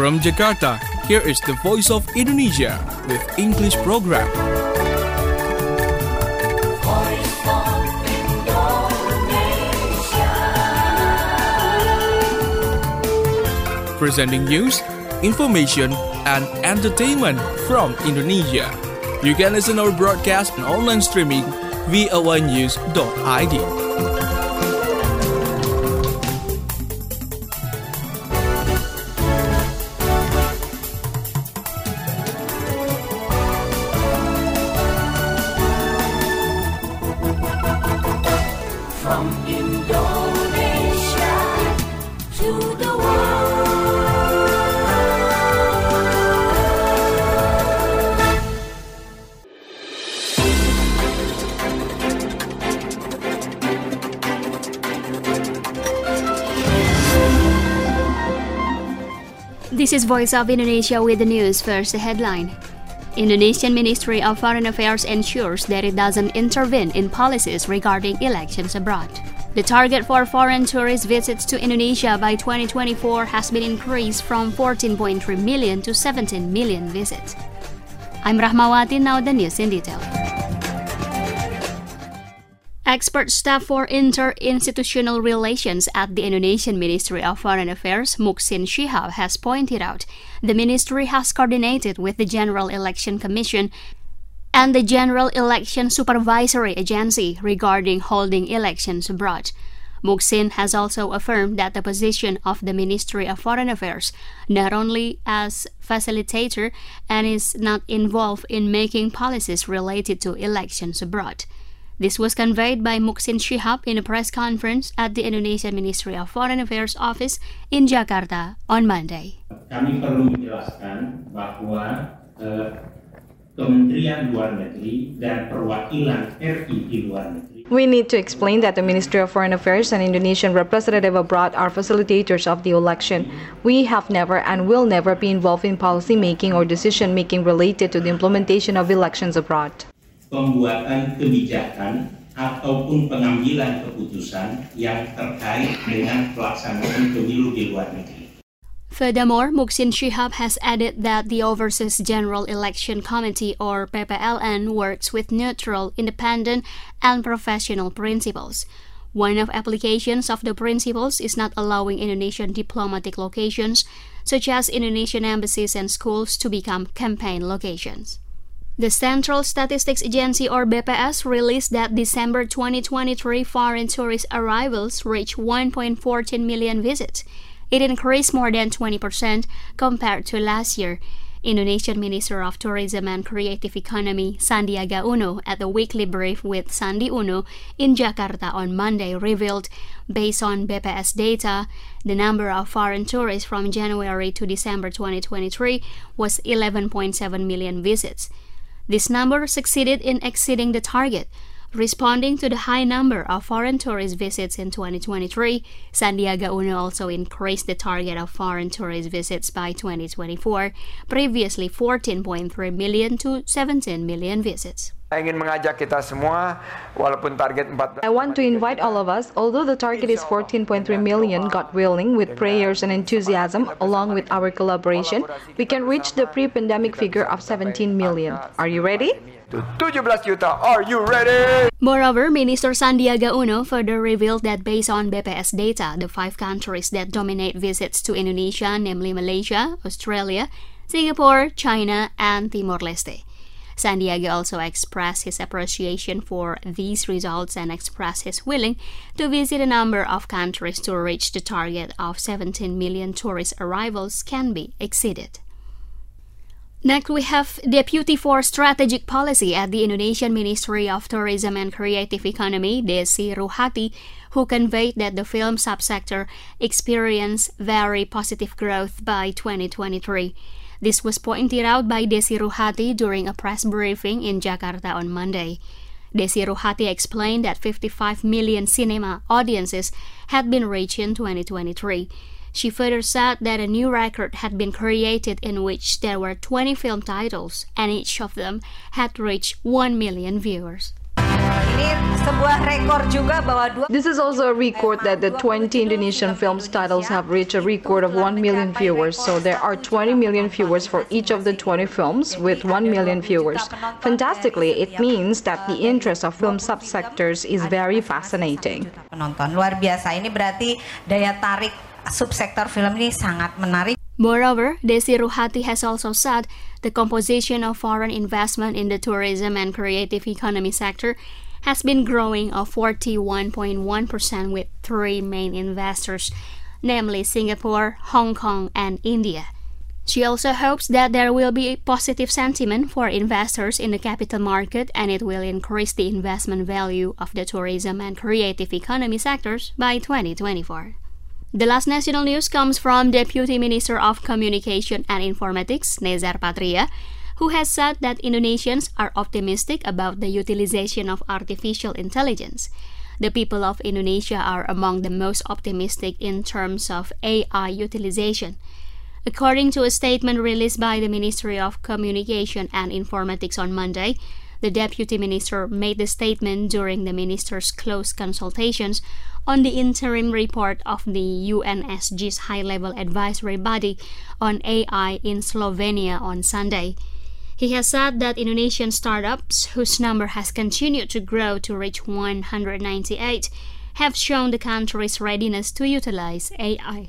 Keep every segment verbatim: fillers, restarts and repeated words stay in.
From Jakarta, here is the Voice of Indonesia with English program. Voice of Indonesia. Presenting news, information, and entertainment from Indonesia. You can listen our broadcast and online streaming v o a news dot i d. From Indonesia to the world. This is Voice of Indonesia with the news. First, the headline. Indonesian Ministry of Foreign Affairs ensures that it doesn't intervene in policies regarding elections abroad. The target for foreign tourist visits to Indonesia by twenty twenty-four has been increased from fourteen point three million to seventeen million visits. I'm Rahmawati, now the news in detail. Expert staff for Interinstitutional Relations at the Indonesian Ministry of Foreign Affairs, Muksin Shihab, has pointed out the ministry has coordinated with the General Election Commission and the General Election Supervisory Agency regarding holding elections abroad. Muksin has also affirmed that the position of the Ministry of Foreign Affairs not only as facilitator and is not involved in making policies related to elections abroad. This was conveyed by Muksin Shihab in a press conference at the Indonesian Ministry of Foreign Affairs office in Jakarta on Monday. Kami perlu menjelaskan bahwa eh, Kementerian Luar Negeri dan perwakilan R I di luar negeri. We need to explain that the Ministry of Foreign Affairs and Indonesian representative abroad are facilitators of the election. We have never and will never be involved in policy making or decision making related to the implementation of elections abroad. Pembuatan kebijakan ataupun pengambilan keputusan yang terkait dengan pelaksanaan pemilu di luar negeri. Furthermore, Muksin Shihab has added that the Overseas General Election Committee or P P L N works with neutral, independent, and professional principles. One of applications of the principles is not allowing Indonesian diplomatic locations, such as Indonesian embassies and schools, to become campaign locations. The Central Statistics Agency or B P S released that December twenty twenty-three foreign tourist arrivals reached one point one four million visits. It increased more than twenty percent compared to last year. Indonesian Minister of Tourism and Creative Economy Sandiaga Uno at the weekly brief with Sandi Uno in Jakarta on Monday revealed, based on B P S data, the number of foreign tourists from January to December twenty twenty-three was eleven point seven million visits. This number succeeded in exceeding the target. Responding to the high number of foreign tourist visits in twenty twenty-three, Sandiaga Uno also increased the target of foreign tourist visits by twenty twenty-four, previously fourteen point three million to seventeen million visits. Saya ingin mengajak kita semua, walaupun target empat belas. I want to invite all of us, although the target is fourteen point three million, God willing, with prayers and enthusiasm, along with our collaboration, we can reach the pre-pandemic figure of seventeen million. Are you ready? tujuh belas juta, are you ready? Moreover, Minister Sandiaga Uno further revealed that based on B P S data, the five countries that dominate visits to Indonesia, namely Malaysia, Australia, Singapore, China, and Timor-Leste. Sandiaga also expressed his appreciation for these results and expressed his willing to visit a number of countries to reach the target of seventeen million tourist arrivals can be exceeded. Next, we have Deputy for Strategic Policy at the Indonesian Ministry of Tourism and Creative Economy, Desi Ruhati, who conveyed that the film subsector experienced very positive growth by twenty twenty-three. This was pointed out by Desi Ruhati during a press briefing in Jakarta on Monday. Desi Ruhati explained that fifty-five million cinema audiences had been reached in twenty twenty-three. She further said that a new record had been created in which there were twenty film titles, and each of them had reached one million viewers. ini sebuah rekor juga bahwa dua This is also a record that the twenty Indonesian films titles have reached a record of one million viewers. So there are twenty million viewers for each of the twenty films with one million viewers. Fantastically, it means that the interest of film subsectors is very fascinating. penonton luar biasa. Ini berarti daya tarik subsektor film ini sangat menarik. Moreover, Desi Ruhati has also said the composition of foreign investment in the tourism and creative economy sector has been growing of forty-one point one percent with three main investors, namely Singapore, Hong Kong, and India. She also hopes that there will be a positive sentiment for investors in the capital market and it will increase the investment value of the tourism and creative economy sectors by twenty twenty-four. The last national news comes from Deputy Minister of Communication and Informatics, Nezar Patria, who has said that Indonesians are optimistic about the utilization of artificial intelligence. The people of Indonesia are among the most optimistic in terms of A I utilization. According to a statement released by the Ministry of Communication and Informatics on Monday, the Deputy Minister made the statement during the Minister's close consultations on the interim report of the U N S G's high-level advisory body on A I in Slovenia on Sunday. He has said that Indonesian startups, whose number has continued to grow to reach one hundred ninety-eight, have shown the country's readiness to utilize A I.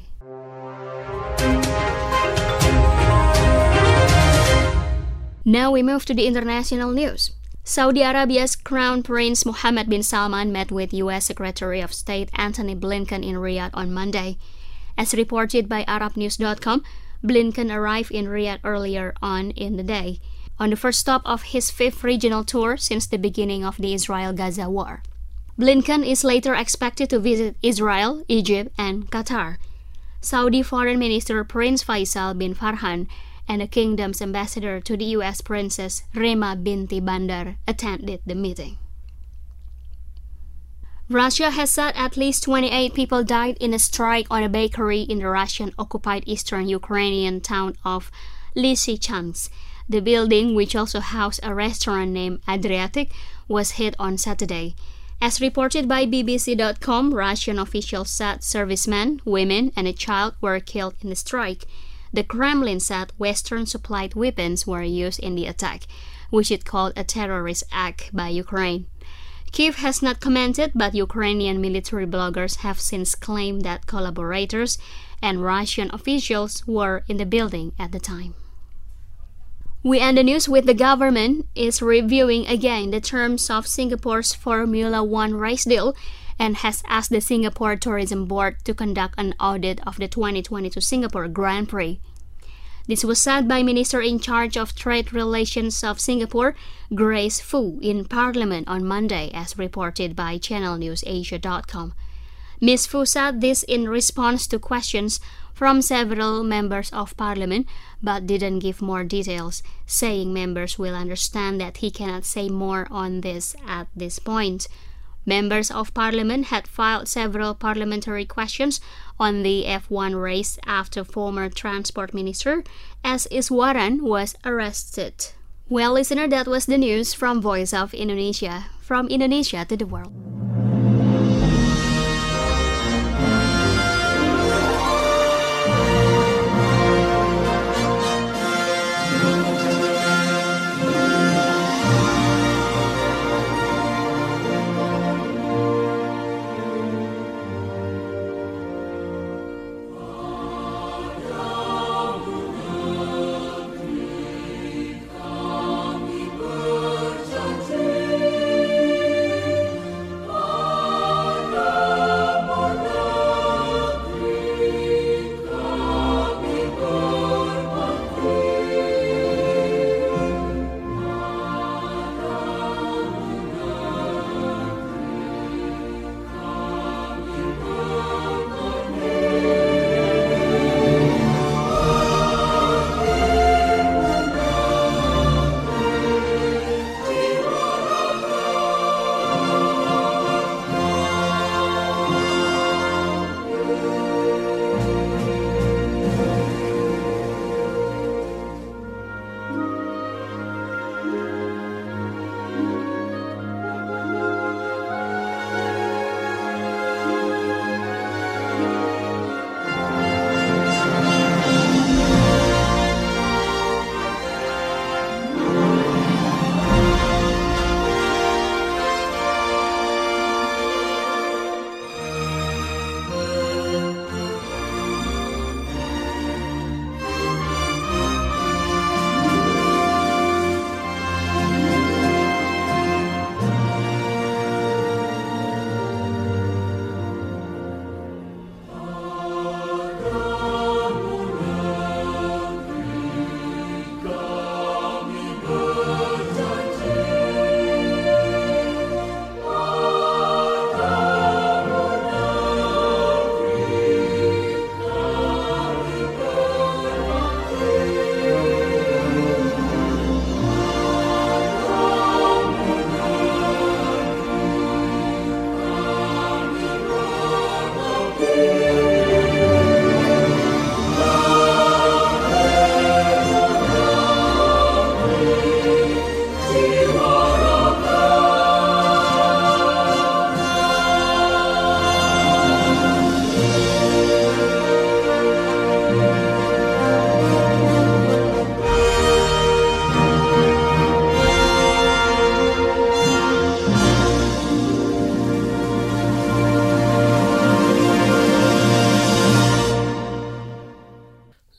Now we move to the international news. Saudi Arabia's Crown Prince Mohammed bin Salman met with U S Secretary of State Antony Blinken in Riyadh on Monday. As reported by Arab News dot com, Blinken arrived in Riyadh earlier on in the day, on the first stop of his fifth regional tour since the beginning of the Israel-Gaza war. Blinken is later expected to visit Israel, Egypt, and Qatar. Saudi Foreign Minister Prince Faisal bin Farhan and the kingdom's ambassador to the U S Princess Rema binti Bandar attended the meeting. Russia has said at least twenty-eight people died in a strike on a bakery in the Russian-occupied eastern Ukrainian town of Lysychansk. The building, which also housed a restaurant named Adriatic, was hit on Saturday. As reported by B B C dot com, Russian officials said servicemen, women, and a child were killed in the strike. The Kremlin said Western-supplied weapons were used in the attack, which it called a terrorist act by Ukraine. Kyiv has not commented, but Ukrainian military bloggers have since claimed that collaborators and Russian officials were in the building at the time. We end the news with the government is reviewing again the terms of Singapore's Formula One race deal and has asked the Singapore Tourism Board to conduct an audit of the twenty twenty-two Singapore Grand Prix. This was said by Minister in charge of Trade Relations of Singapore, Grace Fu, in Parliament on Monday, as reported by Channel News Asia dot com. Miz Fu said this in response to questions from several members of Parliament, but didn't give more details, saying members will understand that he cannot say more on this at this point. Members of Parliament had filed several parliamentary questions on the F one race after former Transport Minister S. Iswaran was arrested. Well, listener, that was the news from Voice of Indonesia, from Indonesia to the world.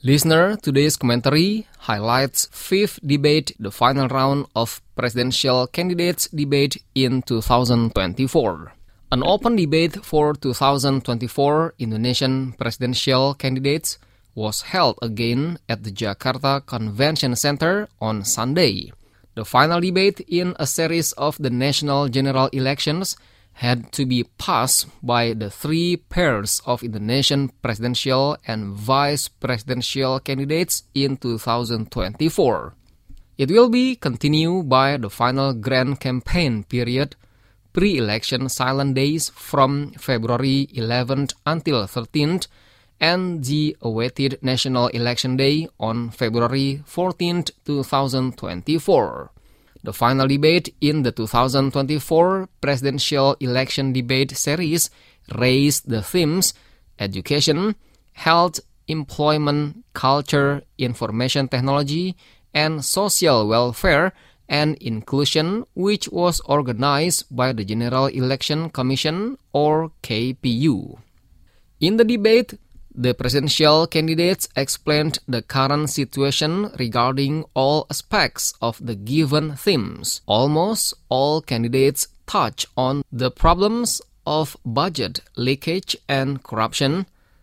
Listener, today's commentary highlights fifth debate, the final round of presidential candidates debate in two thousand twenty-four. An open debate for two thousand twenty-four Indonesian presidential candidates was held again at the Jakarta Convention Center on Sunday. The final debate in a series of the national general elections had to be passed by the three pairs of Indonesian presidential and vice presidential candidates in two thousand twenty-four. It will be continued by the final grand campaign period, pre-election silent days from February eleventh until thirteenth, and the awaited National Election Day on February fourteenth, twenty twenty-four. The final debate in the two thousand twenty-four presidential election debate series raised the themes education, health, employment, culture, information technology, and social welfare and inclusion, which was organized by the General Election Commission, or K P U. In the debate, the presidential candidates explained the current situation regarding all aspects of the given themes. Almost all candidates touch on the problems of budget leakage and corruption,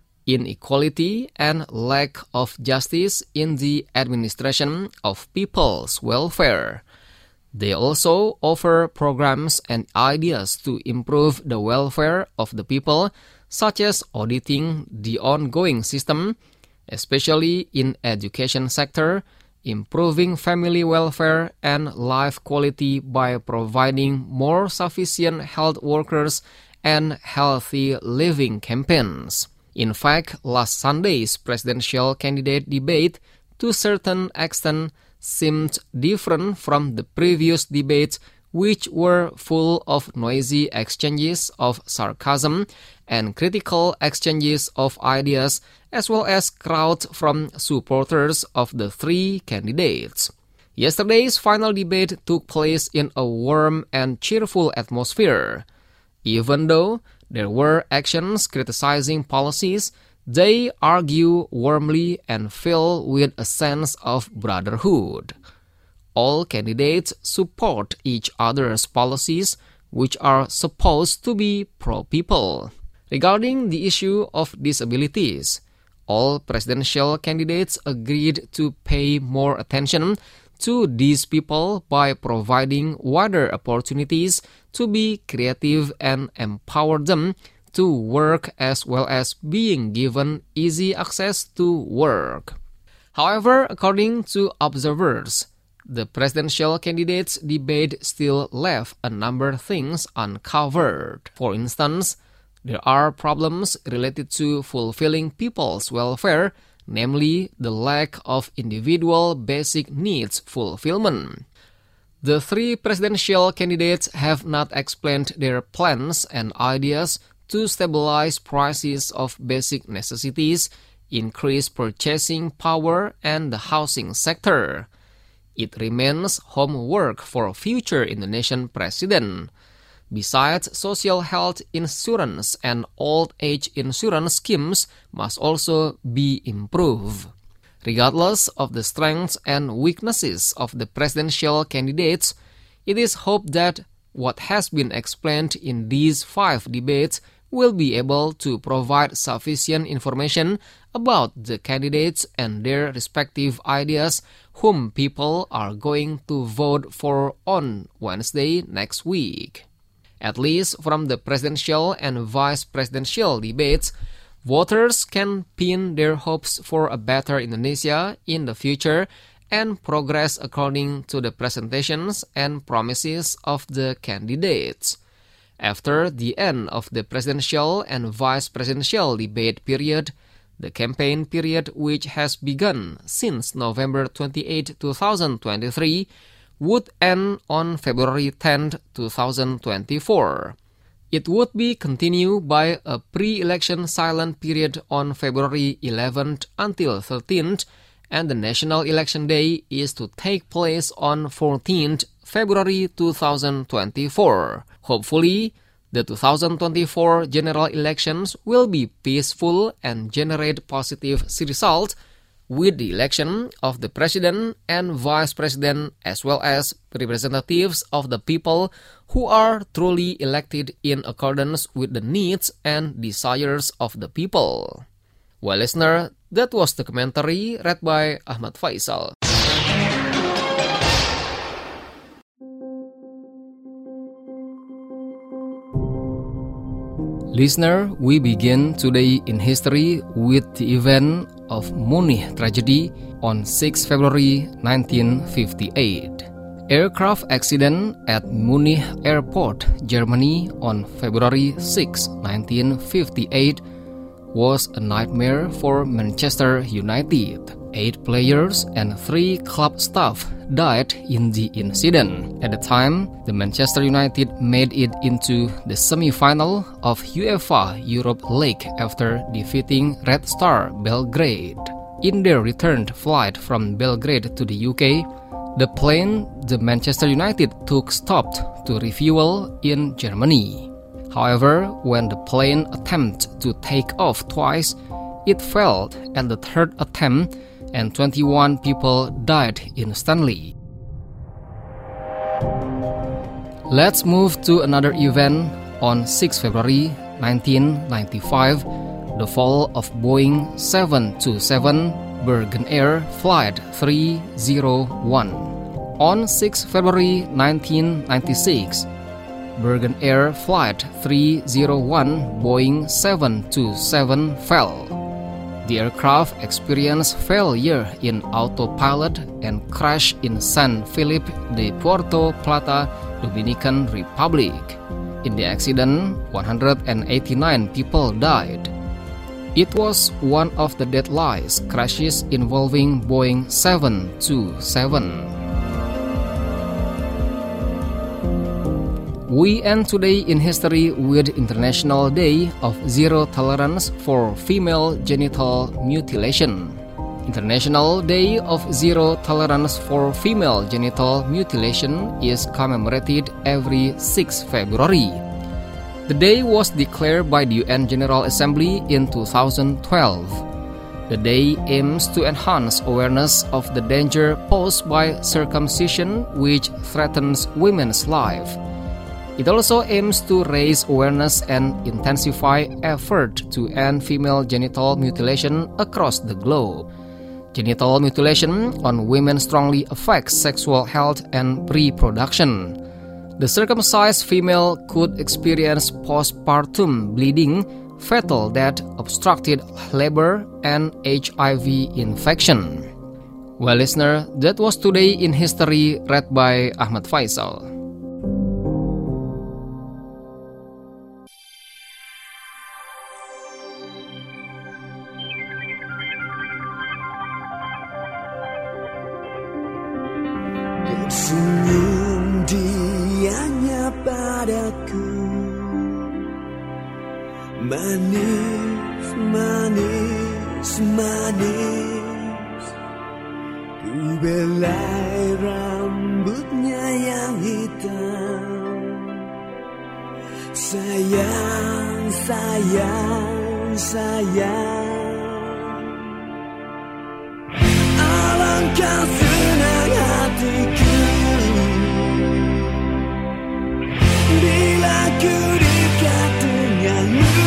inequality, and lack of justice in the administration of people's welfare. They also offer programs and ideas to improve the welfare of the people, such as auditing the ongoing system, especially in education sector, improving family welfare and life quality by providing more sufficient health workers and healthy living campaigns. In fact, last Sunday's presidential candidate debate, to a certain extent, seemed different from the previous debates, which were full of noisy exchanges of sarcasm and critical exchanges of ideas, as well as crowds from supporters of the three candidates. Yesterday's final debate took place in a warm and cheerful atmosphere. Even though there were actions criticizing policies, they argue warmly and filled with a sense of brotherhood. All candidates support each other's policies, which are supposed to be pro-people. Regarding the issue of disabilities, all presidential candidates agreed to pay more attention to these people by providing wider opportunities to be creative and empower them to work, as well as being given easy access to work. However, according to observers, the presidential candidates' debate still left a number of things uncovered. For instance, there are problems related to fulfilling people's welfare, namely the lack of individual basic needs fulfillment. The three presidential candidates have not explained their plans and ideas to stabilize prices of basic necessities, increase purchasing power, and the housing sector. It remains homework for a future Indonesian president. Besides, social health insurance and old age insurance schemes must also be improved. Regardless of the strengths and weaknesses of the presidential candidates, it is hoped that what has been explained in these five debates will be able to provide sufficient information about the candidates and their respective ideas whom people are going to vote for on Wednesday next week. At least from the presidential and vice presidential debates, voters can pin their hopes for a better Indonesia in the future and progress according to the presentations and promises of the candidates. After the end of the presidential and vice presidential debate period, the campaign period, which has begun since November twenty-eighth, twenty twenty-three, would end on February tenth, twenty twenty-four. It would be continued by a pre-election silent period on February eleventh until thirteenth, and the National Election Day is to take place on fourteenth February twenty twenty-four. Hopefully, the two thousand twenty-four general elections will be peaceful and generate positive results, with the election of the president and vice president as well as representatives of the people who are truly elected in accordance with the needs and desires of the people. Well, listener, that was the commentary read by Ahmad Faisal. Listener, we begin today in history with the event of Munich tragedy on sixth of February nineteen fifty-eight. Aircraft accident at Munich Airport, Germany on February sixth, nineteen fifty-eight was a nightmare for Manchester United. Eight players and three club staff died in the incident. At the time, the Manchester United made it into the semi-final of UEFA Europe League after defeating Red Star Belgrade. In their return flight from Belgrade to the U K, the plane the Manchester United took stopped to refuel in Germany. However, when the plane attempted to take off twice, it failed at the third attempt and twenty-one people died instantly. Let's move to another event on sixth of February nineteen ninety-five, the fall of Boeing seven twenty-seven Bergen Air Flight three oh one. On sixth of February nineteen ninety-six, Bergen Air Flight three oh one Boeing seven twenty-seven fell. The aircraft experienced failure in autopilot and crashed in San Felipe de Puerto Plata, Dominican Republic. In the accident, one hundred eighty-nine people died. It was one of the deadliest crashes involving Boeing seven twenty-seven. We end today in history with International Day of Zero Tolerance for Female Genital Mutilation. International Day of Zero Tolerance for Female Genital Mutilation is commemorated every sixth of February. The day was declared by the U N General Assembly in two thousand twelve. The day aims to enhance awareness of the danger posed by circumcision, which threatens women's life. It also aims to raise awareness and intensify effort to end female genital mutilation across the globe. Genital mutilation on women strongly affects sexual health and reproduction. The circumcised female could experience postpartum bleeding, fetal death, obstructed labor, and H I V infection. Well, listener, that was Today in History read by Ahmad Faisal. Senyum dianya padaku, manis, manis, manis. Ku belai rambutnya yang hitam. Sayang, sayang, sayang. Alangkah senang hatiku bila ku dekat denganmu.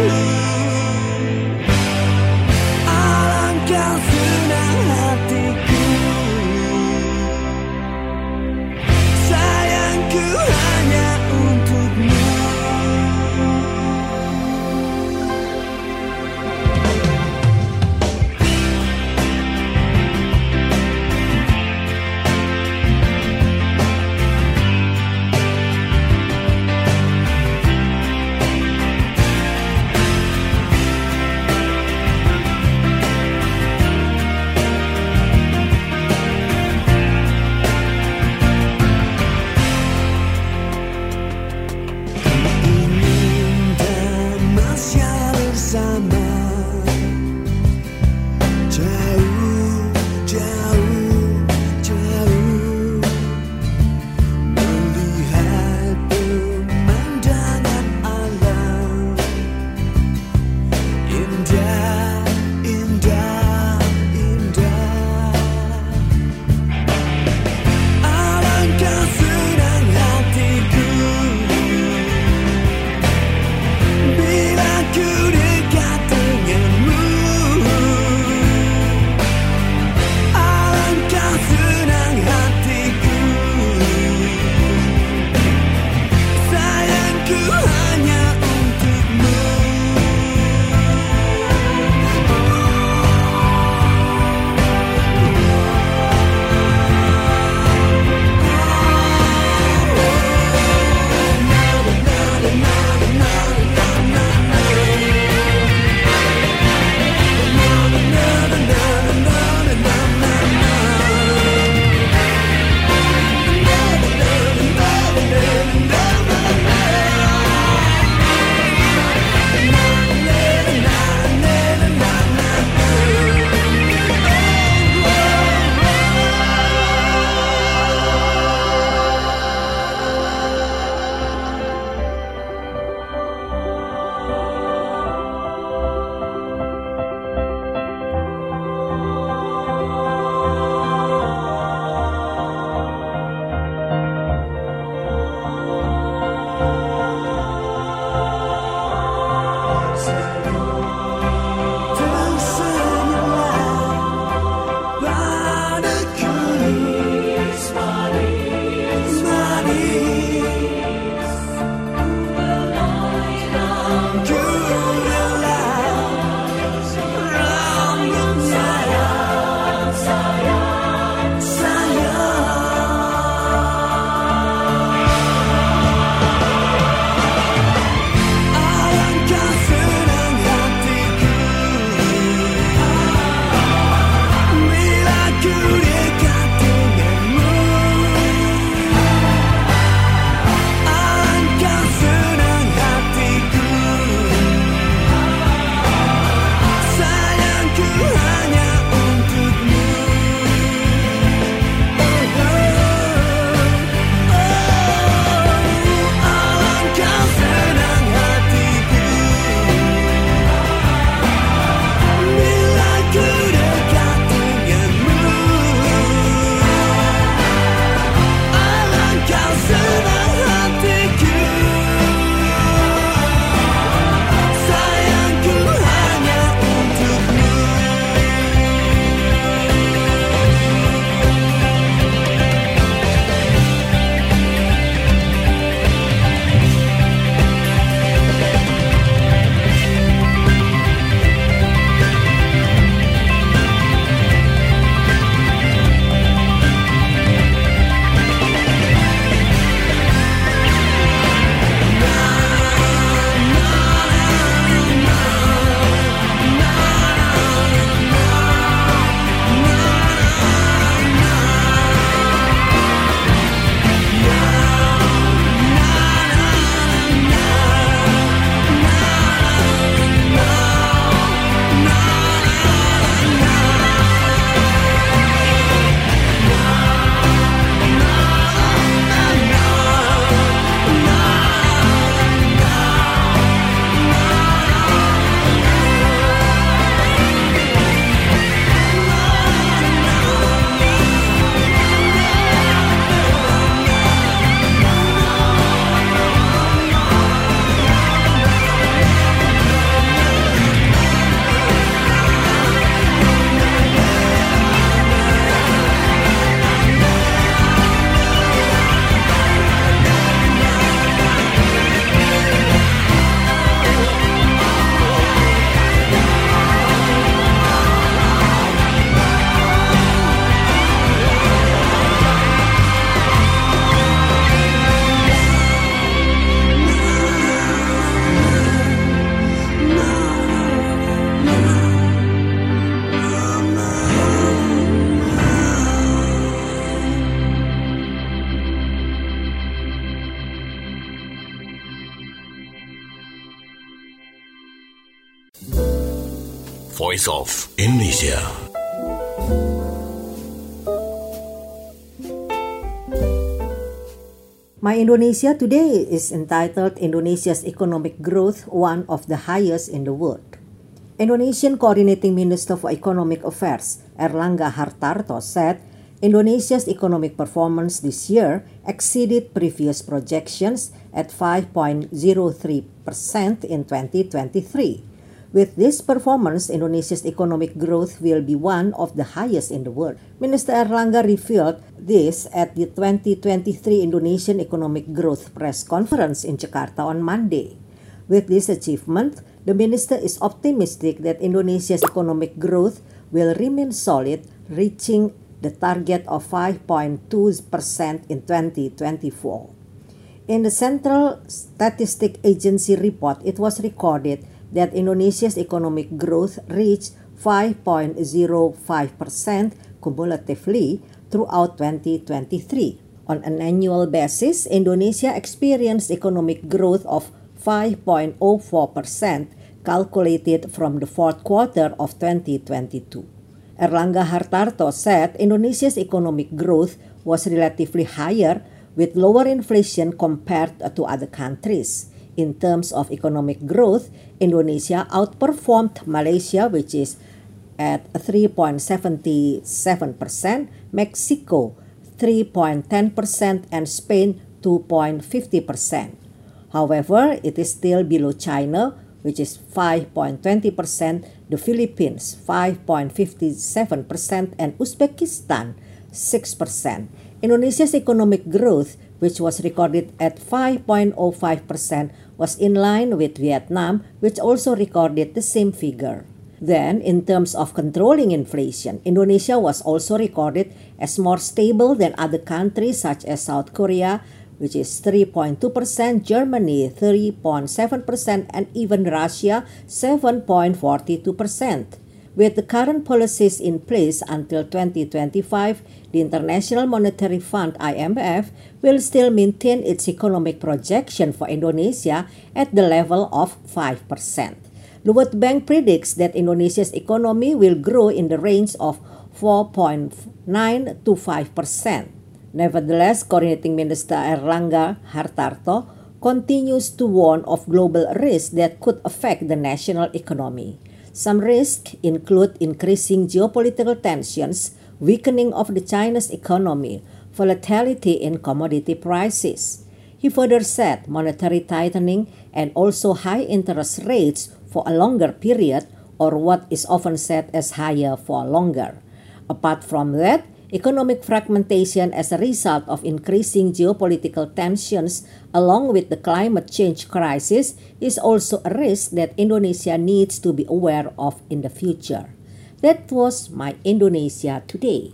Alangkah senang hatiku, sayangku hanya untukmu. Voice of Indonesia. My Indonesia today is entitled Indonesia's Economic Growth, one of the highest in the world. Indonesian Coordinating Minister for Economic Affairs, Airlangga Hartarto, said Indonesia's economic performance this year exceeded previous projections at five point zero three percent in twenty twenty-three. With this performance, Indonesia's economic growth will be one of the highest in the world. Minister Airlangga revealed this at the twenty twenty-three Indonesian Economic Growth Press Conference in Jakarta on Monday. With this achievement, the minister is optimistic that Indonesia's economic growth will remain solid, reaching the target of five point two percent in twenty twenty-four. In the Central Statistic Agency report, it was recorded that Indonesia's economic growth reached five point zero five percent cumulatively throughout twenty twenty-three. On an annual basis, Indonesia experienced economic growth of five point zero four percent calculated from the fourth quarter of twenty twenty-two. Airlangga Hartarto said Indonesia's economic growth was relatively higher with lower inflation compared to other countries. In terms of economic growth, Indonesia outperformed Malaysia, which is at three point seven seven percent, Mexico three point one zero percent, and Spain two point five zero percent. However, it is still below China, which is five point two zero percent, the Philippines five point five seven percent, and Uzbekistan six percent. Indonesia's economic growth, which was recorded at five point zero five percent, was in line with Vietnam, which also recorded the same figure. Then, in terms of controlling inflation, Indonesia was also recorded as more stable than other countries such as South Korea, which is three point two percent, Germany three point seven percent, and even Russia seven point four two percent. With the current policies in place until twenty twenty-five, the International Monetary Fund I M F will still maintain its economic projection for Indonesia at the level of five percent. The World Bank predicts that Indonesia's economy will grow in the range of four point nine to five percent. Nevertheless, Coordinating Minister Airlangga Hartarto continues to warn of global risks that could affect the national economy. Some risks include increasing geopolitical tensions, weakening of the Chinese economy, volatility in commodity prices. He further said monetary tightening and also high interest rates for a longer period, or what is often said as higher for longer. Apart from that, economic fragmentation as a result of increasing geopolitical tensions along with the climate change crisis is also a risk that Indonesia needs to be aware of in the future. That was my Indonesia today.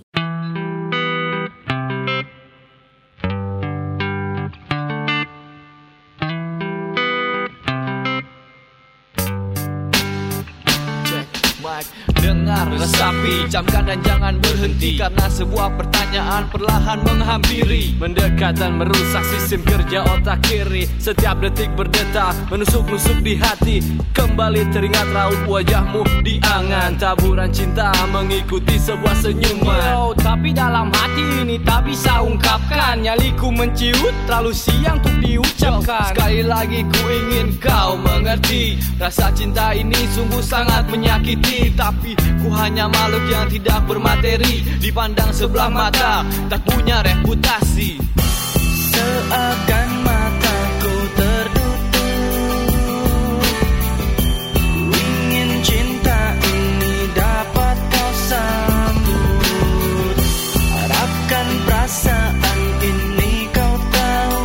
Dengar, resapi, camkan dan jangan berhenti, karena sebuah pertanyaan perlahan menghampiri, mendekat dan merusak sistem kerja otak kiri. Setiap detik berdetak, menusuk-nusuk di hati. Kembali teringat raut wajahmu di angan, taburan cinta mengikuti sebuah senyuman. Yo, tapi dalam hati ini tak bisa ungkapkan. Nyaliku menciut, terlalu siang untuk diucapkan. Sekali lagi ku ingin kau mengerti, rasa cinta ini sungguh sangat menyakiti. Tapi ku hanya makhluk yang tidak bermateri, dipandang sebelah mata, tak punya reputasi. Seakan mataku tertutup, ingin cinta ini dapat kau sambut. Harapkan perasaan ini kau tahu,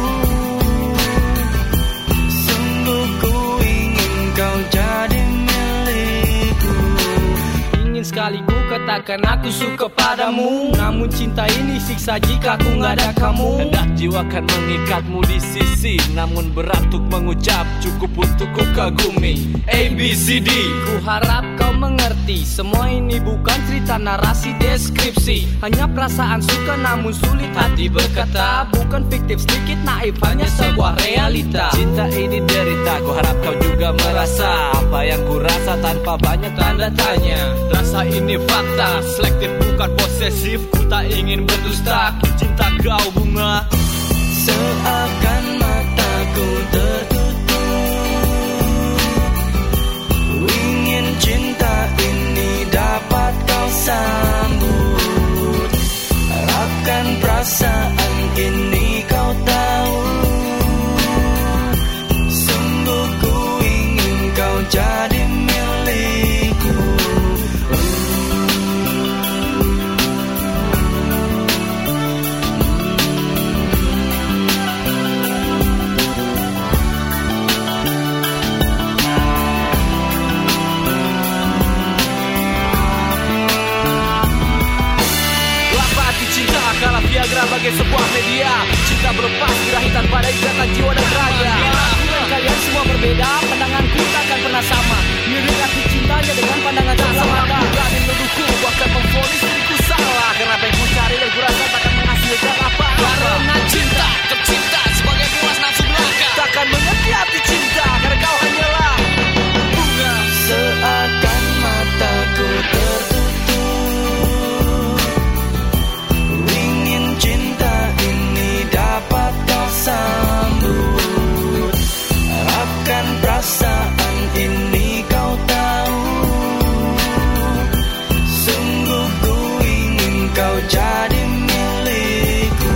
sungguh ku ingin kau jadi milikku. Ingin sekali ku katakan aku suka padamu, namun cinta ini siksa jika aku nggak ada kamu. Hendak jiwa kan mengikatmu di sisi, namun berat untuk mengucap cukup untuk ku kagumi. A, B, C, D. Ku harap kau mengerti, semua ini bukan cerita narasi deskripsi, hanya perasaan suka namun sulit hati berkata. Bukan fiktif sedikit naif, hanya sebuah realita. Cinta ini derita, ku harap kau juga merasa apa yang ku rasa tanpa banyak tanda tanya. Rasa ini fakta, selektif bukan posesif. Ku tak ingin berdusta, ku cinta kau bunga. Seakan mataku tertutup, ingin cinta ini dapat kau sambut. Harapkan perasaan ini kau tahu, sungguh ku ingin kau jadi milikku. Kala Viagra bagai sebuah media, cinta berlepas birahi tanpa ada ikatan jiwa dan raga. Aku dan kalian semua berbeda, pandanganku takkan pernah sama. Mirip arti cintanya dengan pandangan tak sama. Berani menuduhku, bahkan memvonis diriku salah, karena apa yang ku cari dan ku rasa takkan menghasilkan apa-apa. Karena cinta, tercinta sebagai puas nafsu belaka, takkan mengerti arti cinta, karena kau hanyalah bunga. Seakan mataku tertutup, cinta ini dapat kau sambut. Harapkan perasaan ini kau tahu, sungguh ku ingin kau jadi milikku.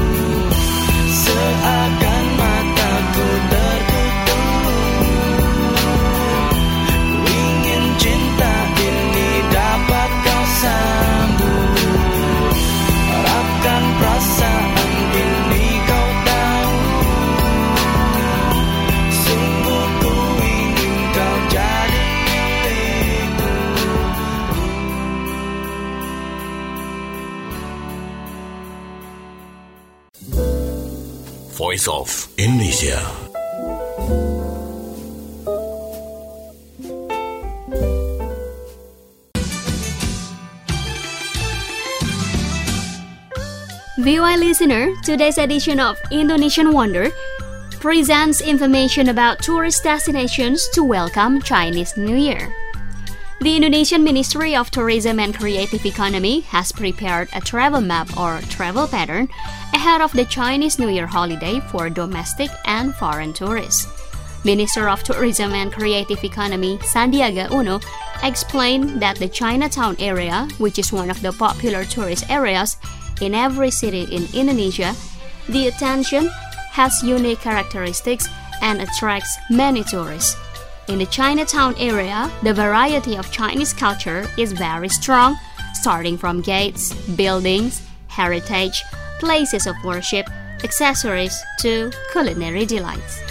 Seakan mataku tertutup, ingin cinta ini dapat kau sambut. Harapkan perasaan ini kau tahu, sungguh ku ingin kau jadi milikku. Voice of Indonesia. V O I listener, today's edition of Indonesian Wonder presents information about tourist destinations to welcome Chinese New Year. The Indonesian Ministry of Tourism and Creative Economy has prepared a travel map or travel pattern ahead of the Chinese New Year holiday for domestic and foreign tourists. Minister of Tourism and Creative Economy Sandiaga Uno explained that the Chinatown area, which is one of the popular tourist areas in every city in Indonesia, the attention has unique characteristics and attracts many tourists. In the Chinatown area, the variety of Chinese culture is very strong, starting from gates, buildings, heritage, places of worship, accessories to culinary delights.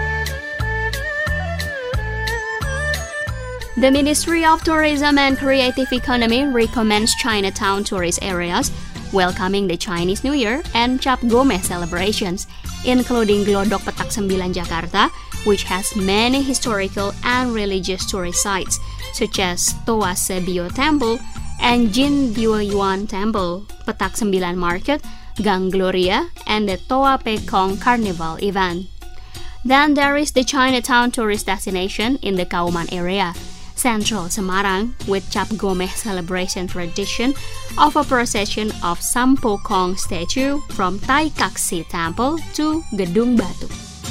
The Ministry of Tourism and Creative Economy recommends Chinatown tourist areas welcoming the Chinese New Year and Cap Gomeh celebrations, including Glodok Petak Sembilan Jakarta, which has many historical and religious tourist sites, such as Toa Sebio Temple and Jin Diwoyuan Temple, Petak Sembilan Market, Gang Gloria, and the Toa Pekong Carnival event. Then there is the Chinatown tourist destination in the Kauman area, Central Semarang, with Cap Gomeh celebration tradition of a procession of Sampokong statue from Tai Kaksi Temple to Gedung Batu.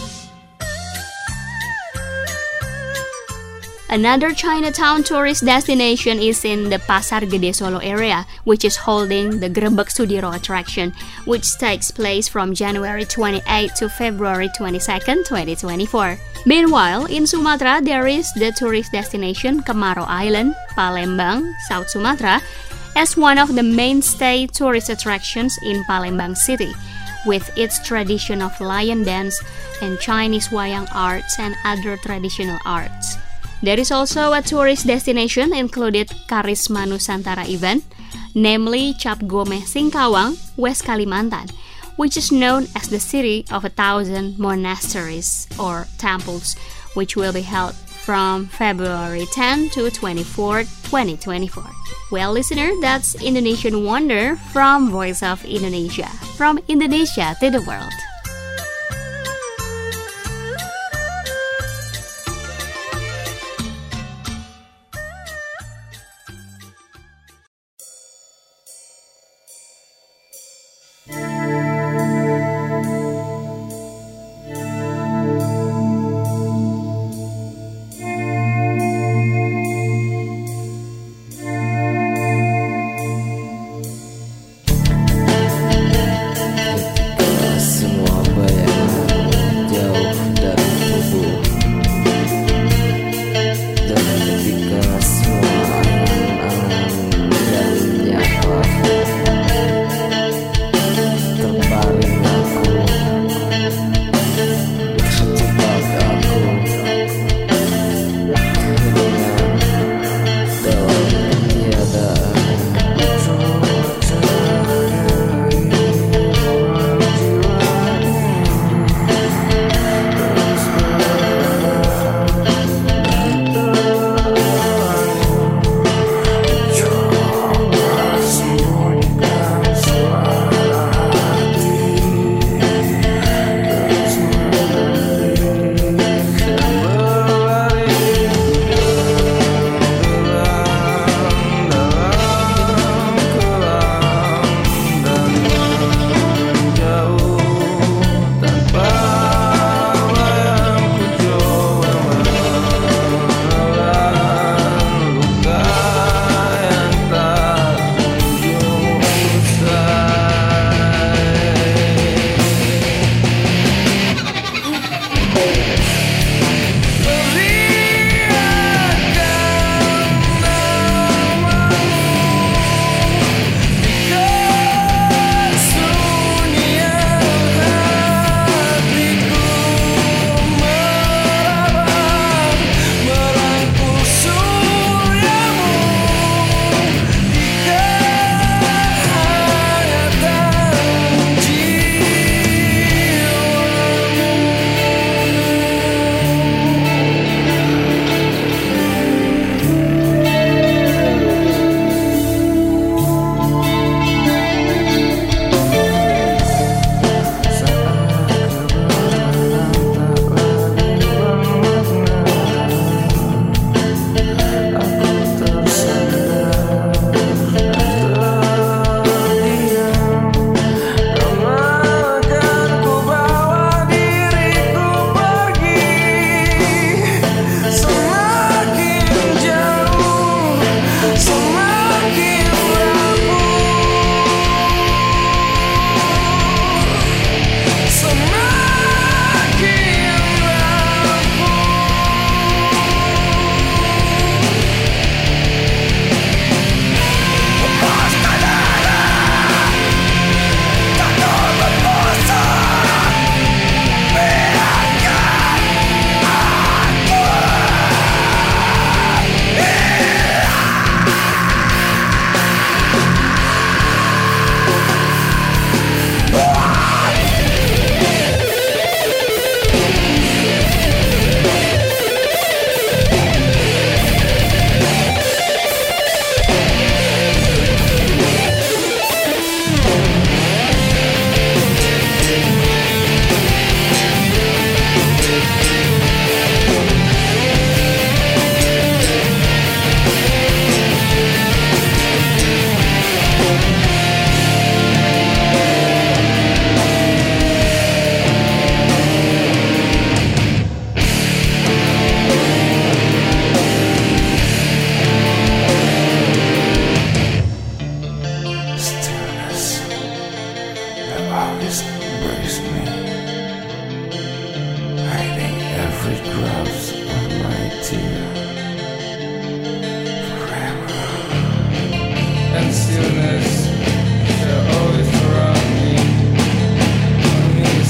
Another Chinatown tourist destination is in the Pasar Gede Solo area, which is holding the Grebek Sudiro attraction, which takes place from January twenty-eighth to February twenty-second, twenty twenty-four. Meanwhile, in Sumatra, there is the tourist destination Kemaro Island, Palembang, South Sumatra, as one of the mainstay tourist attractions in Palembang city, with its tradition of lion dance and Chinese wayang arts and other traditional arts. There is also a tourist destination included Karisma Nusantara event, namely Cap Gomeh Singkawang, West Kalimantan, which is known as the city of a thousand monasteries or temples, which will be held from February tenth to twenty-fourth, twenty twenty-four. Well, listener, that's Indonesian Wonder from Voice of Indonesia, from Indonesia to the world.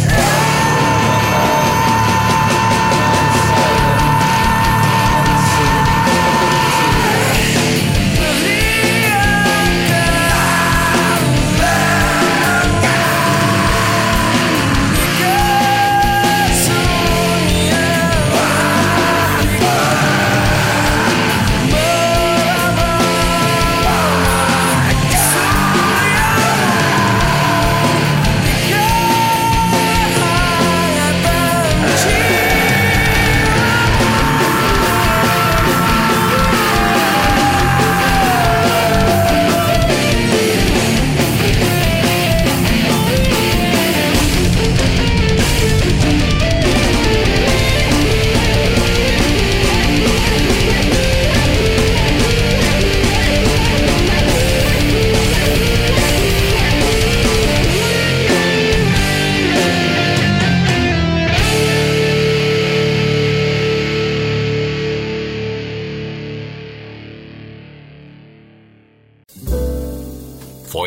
Silence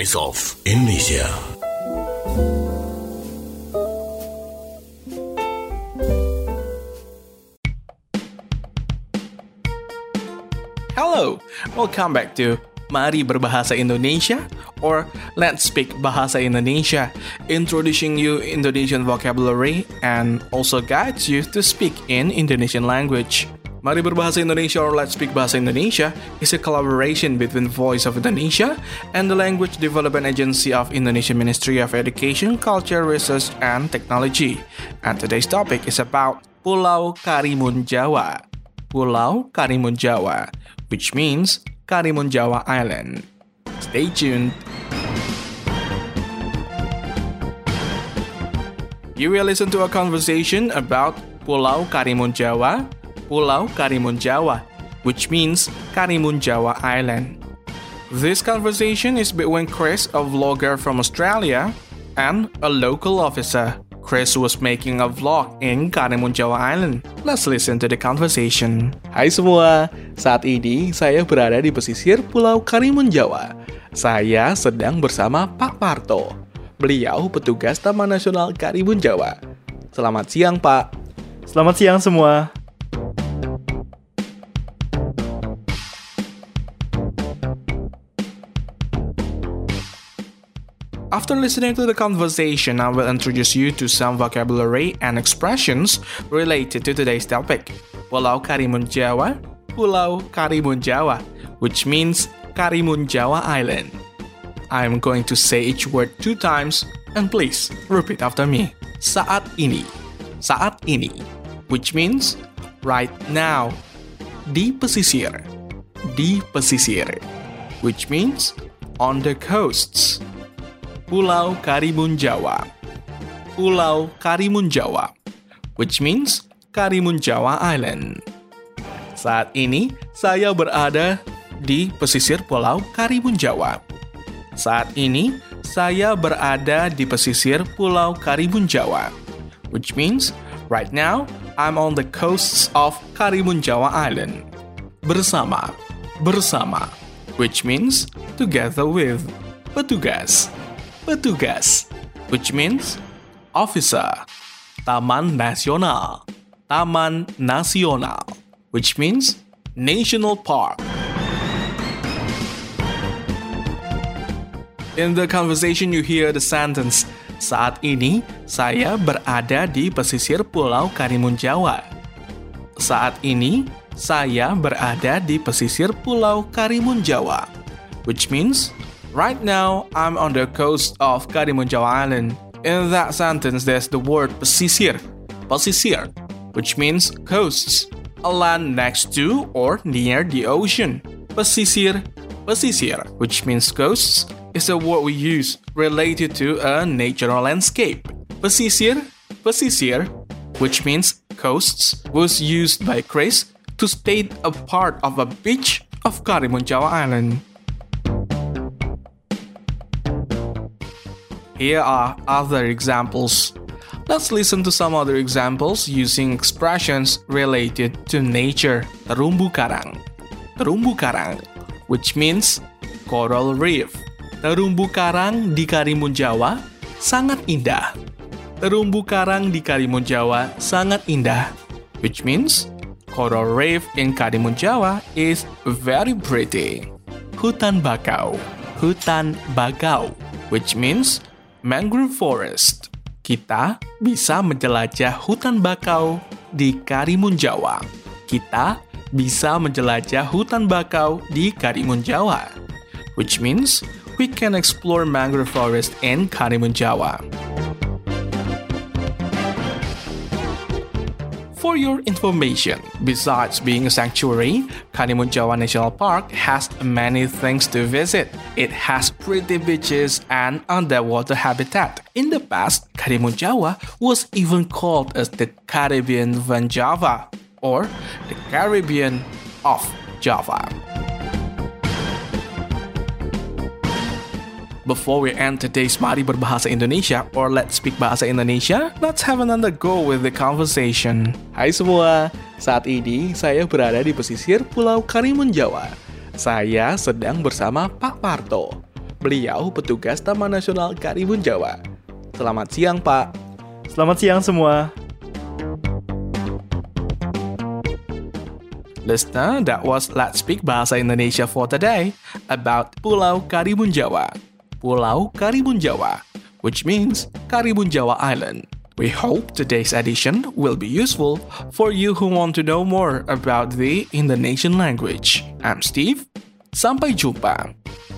Voice of Indonesia. Hello, welcome back to Mari Berbahasa Indonesia or Let's Speak Bahasa Indonesia, introducing you Indonesian vocabulary and also guides you to speak in Indonesian language. Mari Berbahasa Indonesia or Let's Speak Bahasa Indonesia is a collaboration between Voice of Indonesia and the Language Development Agency of Indonesian Ministry of Education, Culture, Research, and Technology. And today's topic is about Pulau Karimun Jawa. Pulau Karimun Jawa, which means Karimun Jawa Island. Stay tuned. You will listen to a conversation about Pulau Karimun Jawa, Pulau Karimun Jawa, which means Karimun Jawa Island. This conversation is between Chris, a vlogger from Australia, and a local officer. Chris was making a vlog in Karimun Jawa Island. Let's listen to the conversation. Hai semua, saat ini saya berada di pesisir Pulau Karimun Jawa. Saya sedang bersama Pak Parto. Beliau petugas Taman Nasional Karimun Jawa. Selamat siang, Pak. Selamat siang semua. After listening to the conversation, I will introduce you to some vocabulary and expressions related to today's topic. Pulau Karimun Jawa, Pulau Karimun Jawa, which means Karimun Jawa Island. I am going to say each word two times, and please repeat after me. Saat ini, saat ini, which means right now. Di pesisir, di pesisir, which means on the coasts. Pulau Karimun Jawa, Pulau Karimun Jawa, which means Karimun Jawa Island. Saat ini saya berada di pesisir Pulau Karimun Jawa. Saat ini saya berada di pesisir Pulau Karimun Jawa, which means right now I'm on the coasts of Karimun Jawa Island. Bersama, bersama, which means together with. Petugas, petugas, which means officer. Taman Nasional, Taman Nasional, which means national park. In the conversation you hear the sentence, saat ini saya berada di pesisir Pulau Karimun Jawa. Saat ini saya berada di pesisir Pulau Karimun Jawa, which means right now, I'm on the coast of Karimun Jawa Island. In that sentence, there's the word pesisir, pesisir, which means coasts, a land next to or near the ocean. Pesisir, pesisir, which means coasts, is a word we use related to a natural landscape. Pesisir, pesisir, which means coasts, was used by Chris to state a part of a beach of Karimun Jawa Island. Here are other examples. Let's listen to some other examples using expressions related to nature. Terumbu karang, terumbu karang, which means coral reef. Terumbu karang di Karimun Jawa sangat indah. Terumbu karang di Karimun Jawa sangat indah, which means coral reef in Karimun Jawa is very pretty. Hutan bakau, hutan bakau, which means mangrove forest. Kita bisa menjelajah hutan bakau di Karimun Jawa. Kita bisa menjelajah hutan bakau di Karimun Jawa, which means we can explore mangrove forest in Karimun Jawa. For your information, besides being a sanctuary, Karimun Jawa National Park has many things to visit. It has pretty beaches and underwater habitat. In the past, Karimun Jawa was even called as the Caribbean van Java or the Caribbean of Java. Before we end today's Mari Berbahasa Indonesia or Let's Speak Bahasa Indonesia, let's have another go with the conversation. Hai semua, saat ini saya berada di pesisir Pulau Karimun Jawa. Saya sedang bersama Pak Parto. Beliau petugas Taman Nasional Karimun Jawa. Selamat siang, Pak. Selamat siang semua. Listener, that was Let's Speak Bahasa Indonesia for today about Pulau Karimun Jawa. Pulau Karimun Jawa, which means Karimun Jawa Island. We hope today's edition will be useful for you who want to know more about the Indonesian language. I'm Steve. Sampai jumpa.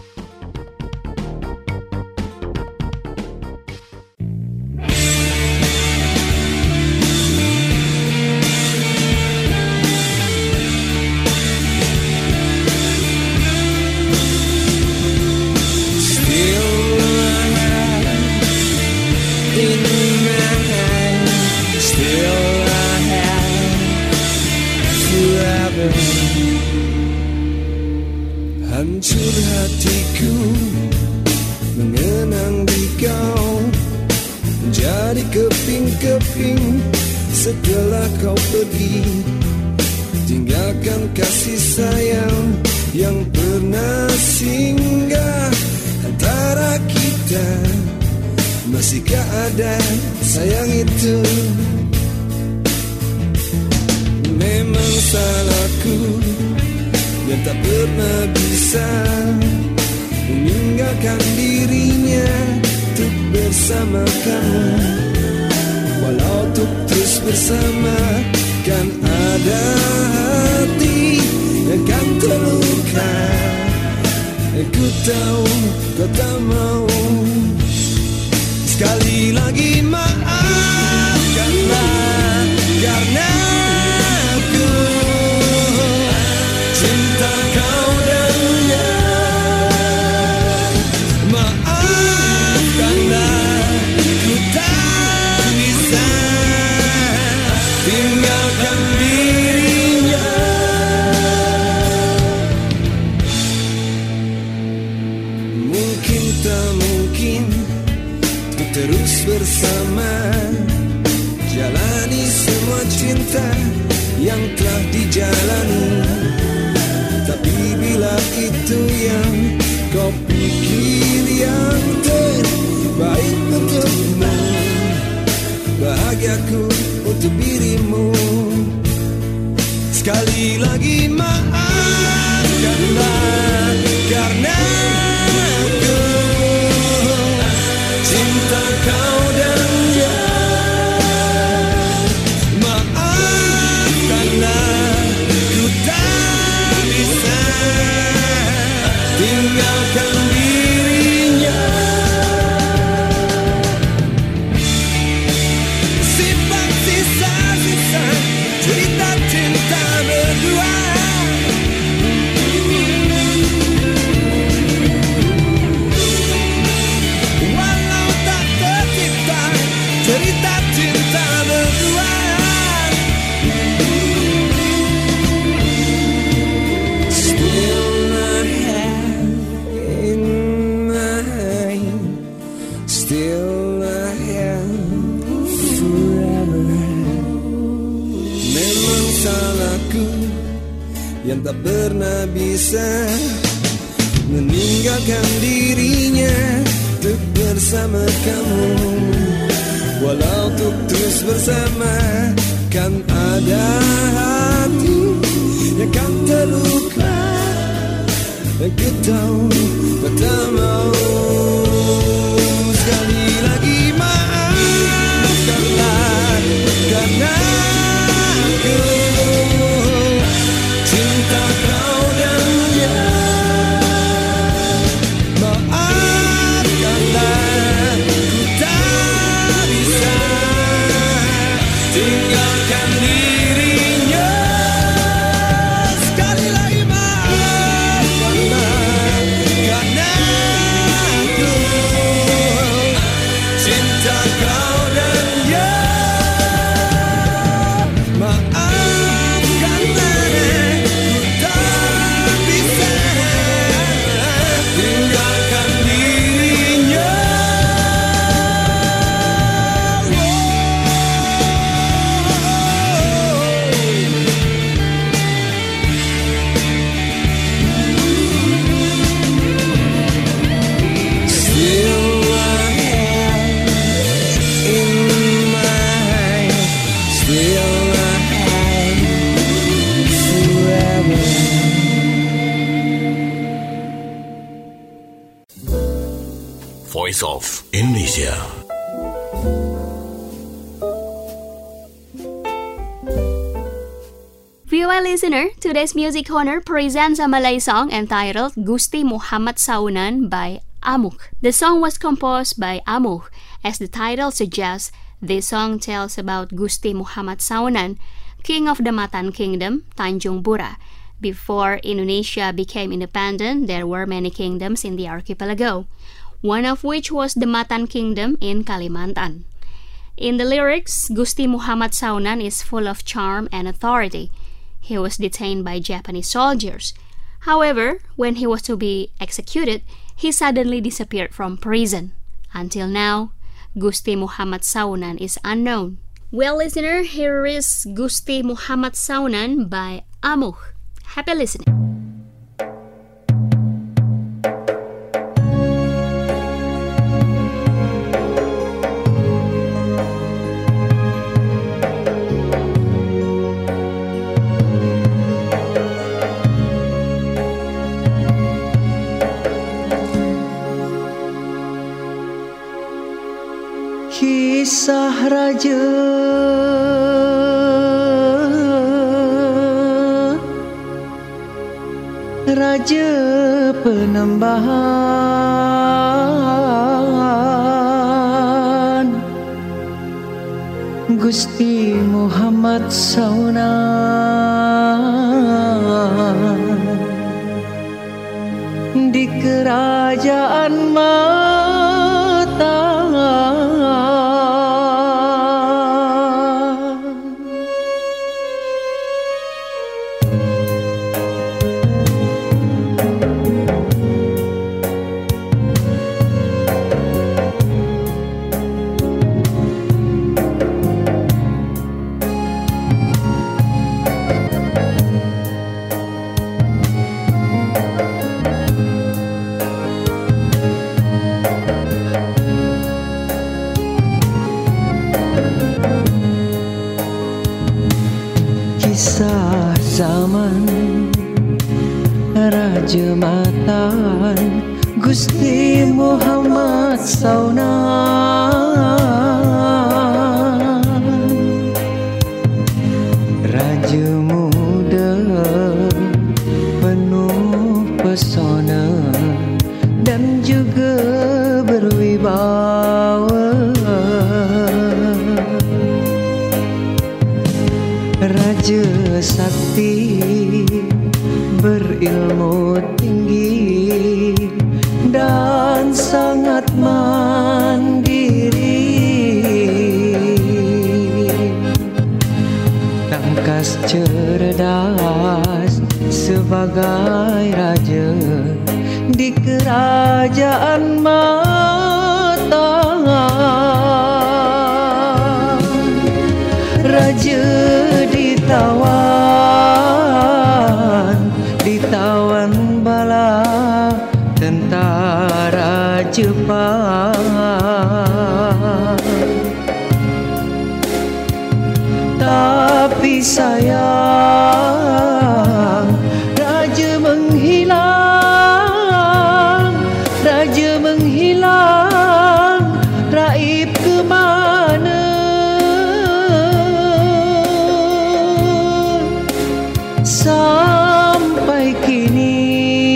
Hancur hatiku mengenang di kau, jadi keping-keping setelah kau pergi, tinggalkan kasih sayang yang pernah singgah antara kita. Masihkah ada sayang itu? Memang salahku yang tak pernah bisa meninggalkan dirinya untuk bersama kamu. Walau untuk terus bersama, kan ada hati yang kan terluka. Aku tahu kau tak mau. Sekali lagi maafkanlah, karena aku cinta kau dan dia. Maafkanlah, ku tak bisa tinggalkan dirinya. Mungkin tak mungkin ku terus bersama, jalani semua cinta yang telah dijalani. Tapi bila itu yang kau pikir yang terbaik untukmu, bahagiaku untuk dirimu. Sekali lagi maafkanlah, karena aku cinta kau dan dia. Maafkanlah, ku tak bisa tinggalkan dirinya. Simpan sisa-sisa cerita cinta berdua. Walau tak tercipta cerita cinta berdua. Still my hand in my hand, still my hand forever. Memang salahku yang tak pernah bisa meninggalkan dirinya untuk bersama kamu. Walau untuk terus bersama, kan ada hati yang kan terluka. Aku tahu kau tak mau. Sekali lagi maafkanlah, karena aku cinta kau dan dia. Maafkanlah, ku tak bisa tinggalkan dirinya. Sekali lagi maafkanlah, karena aku Voice of Indonesia. Viewer listener, today's music corner presents a Malay song entitled Gusti Muhammad Saunan by Amuk. The song was composed by Amuk. As the title suggests, this song tells about Gusti Muhammad Saunan, king of the Matan Kingdom, Tanjung Pura. Before Indonesia became independent, there were many kingdoms in the archipelago, one of which was the Matan Kingdom in Kalimantan. In the lyrics, Gusti Muhammad Saunan is full of charm and authority. He was detained by Japanese soldiers. However, when he was to be executed, he suddenly disappeared from prison. Until now, Gusti Muhammad Saunan is unknown. Well, listener, here is Gusti Muhammad Saunan by Amuk. Happy listening. Kisah Raja Raja Penembahan Gusti Muhammad Saunan di kerajaan Matan. Kisah zaman Raja Matan Gusti Muhammad Saunan, Raja muda penuh pesona dan juga berwibawa, Raja sakti berilmu tinggi dan sangat mandiri, tangkas cerdas sebagai raja di kerajaan Matan. Raja ditawan, ditawan bala tentara Jepang, tapi sayang raja menghilang, raja menghilang, raib ke mana? Sampai kini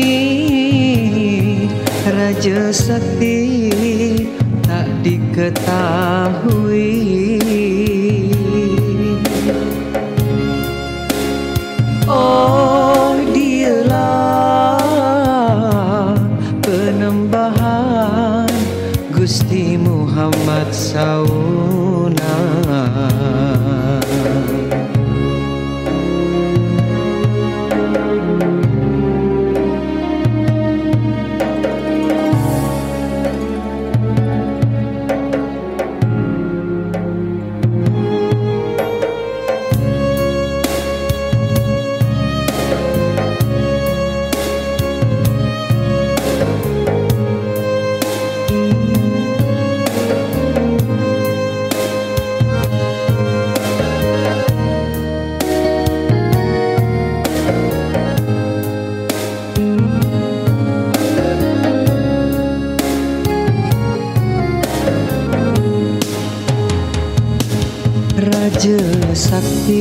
Raja Sakti tak diketahui. Oh, dialah penembahan Gusti Muhammad Saunan.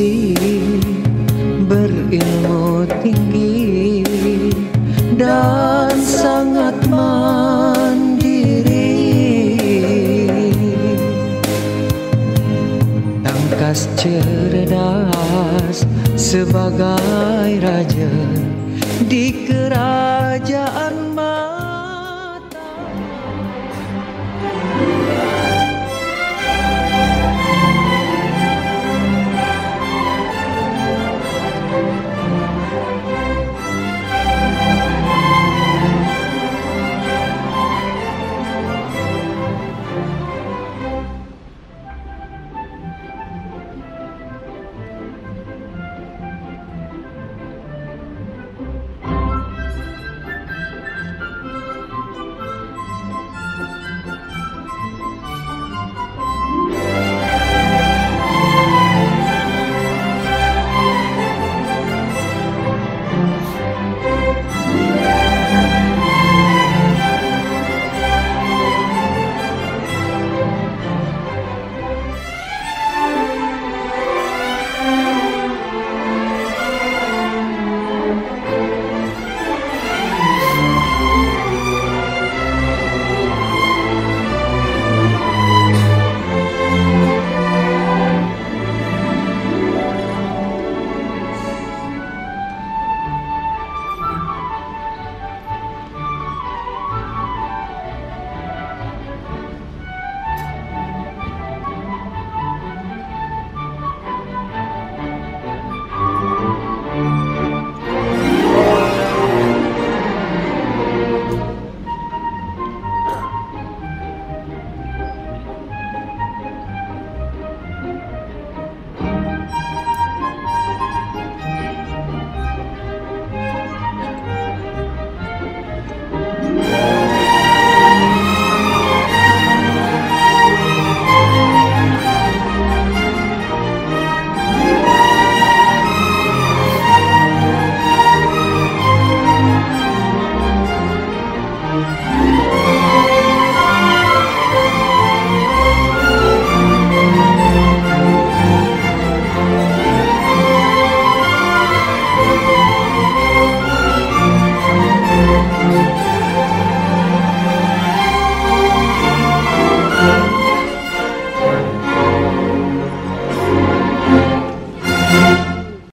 berilmu tinggi dan sangat mandiri, tangkas cerdas sebagai raja di kerajaan